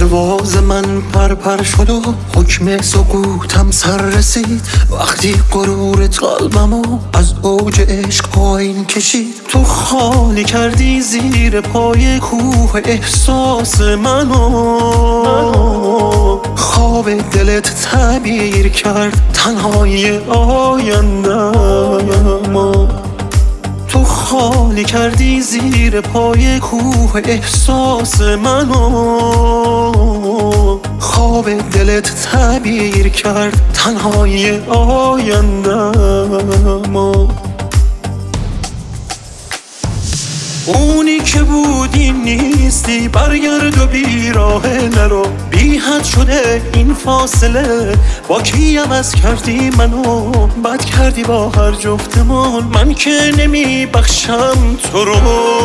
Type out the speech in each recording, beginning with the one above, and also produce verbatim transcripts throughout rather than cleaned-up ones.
پرواز من پرپر شد و حکم سکوتم سر رسید وقتی غرورت قلبمو از اوج عشق پایین کشید. تو خالی کردی زیر پای کوه احساس منو، خواب دلت تعبیر کرد تنهای آینده‌مو. تو خالی کردی زیر پای کوه احساس منو، خواب دلت تعبیر کرد تنهای آینده‌مو. اونی که بودی نیستی، برگرد و بیراه نرو. بی حد شده این فاصله، با کی عوض کردی منو؟ بد کردی با هر جفتمون، من که نمی بخشم تو رو.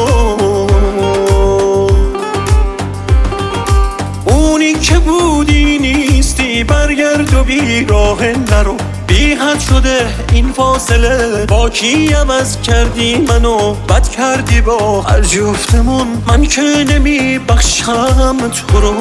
اونی که بودی نیستی، برگرد و بیراه نرو. بی حد شده این فاصله، با کی عوض کردی منو؟ بد کردی با هر جفتمون، من که نمی بخشم تو رو.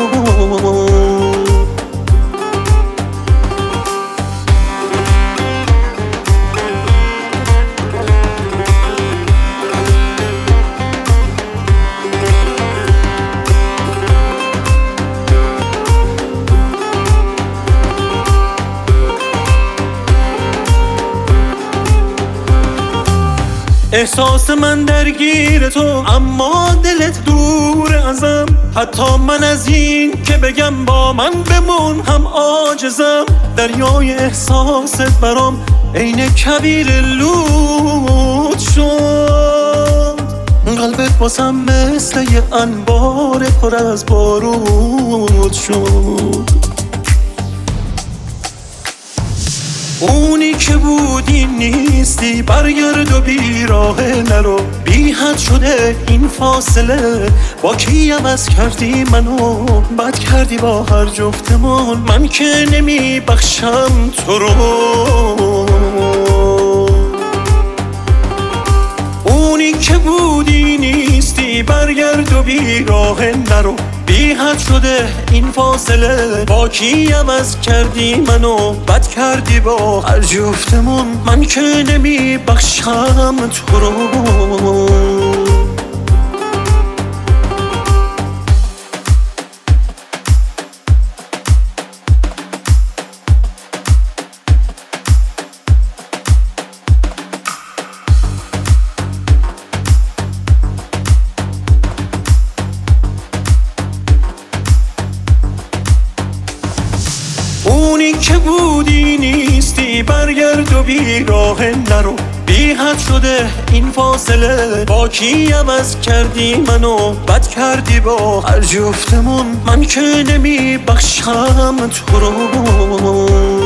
احساس من درگیر تو، اما دلت دور ازم. حتی من از این که بگم با من بمون هم عاجزم. دریای احساست برام عین کویر لود شد. قلبت واسم مثل یه انبار پر از بارود شد. اونی که بودی نیستی، برگرد و بیراه نرو. بی حد شده این فاصله، با کی عوض کردی منو؟ بد کردی با هر جفتمون، من که نمی بخشم تو رو. اونی که بودی نیستی، برگرد و بیراه نرو. بی حد شده این فاصله، با کی عوض کردی منو؟ بد کردی با هر جفتمون، من که نمی بخشم تو رو. اونی که بودی نیستی، برگرد و بیراه نرو. بی حد شده این فاصله، با کی عوض کردی منو؟ بد کردی با هر جفتمون، من که نمی بخشم تو رو.